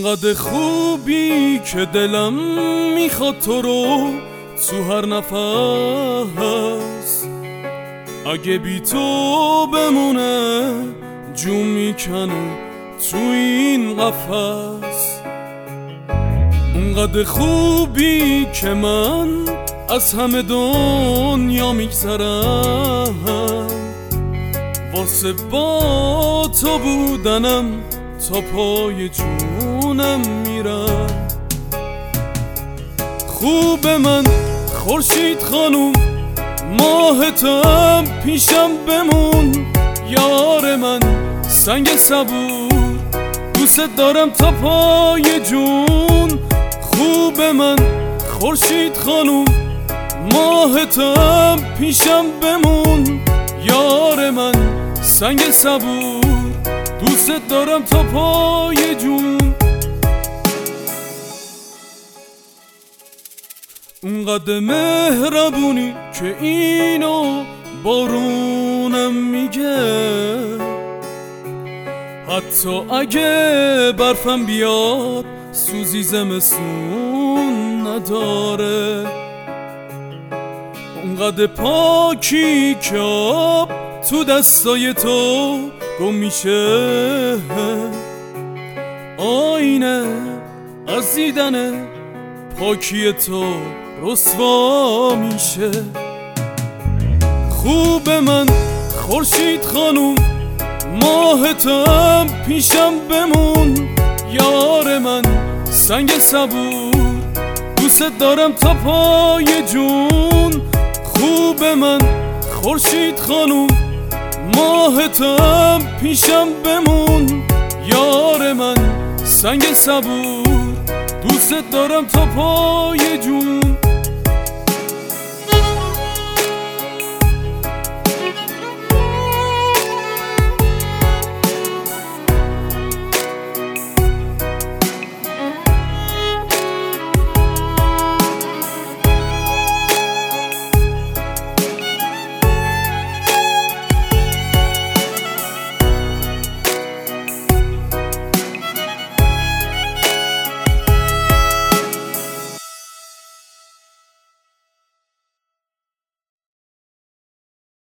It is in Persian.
اونقدر خوبی که دلم میخواد تو رو تو هر نفس، اگه بی تو بمونه جون میکنه تو این قفس. اونقدر خوبی که من از همه دنیا میگذرم، واسه با تو بودنم تا پای جونم میرم. خوب من خورشید خانوم، ماه تم پیشم بمون، یار من سنگ صبور، دوست دارم تا پای جون. خوب من خورشید خانوم، ماه تم پیشم بمون، یار من سنگ صبور، دوست دارم تا پای جون. اونقدر مهربونی که اینو بارونم میگه، حتی اگه برفم بیاد سوزی زمستون نداره. اونقدر پاکی که آب تو دستای تو گم میشه، آینه از دیدن پاکی تو رسوا میشه. خوب من خورشید خانوم، ماه تم پیشم بمون، یار من سنگ صبور، دوست دارم تا پای جون. خوب من خورشید خانوم، ماه تم پیشم بمون، یار من سنگ صبور، دوست دارم تا پای جون.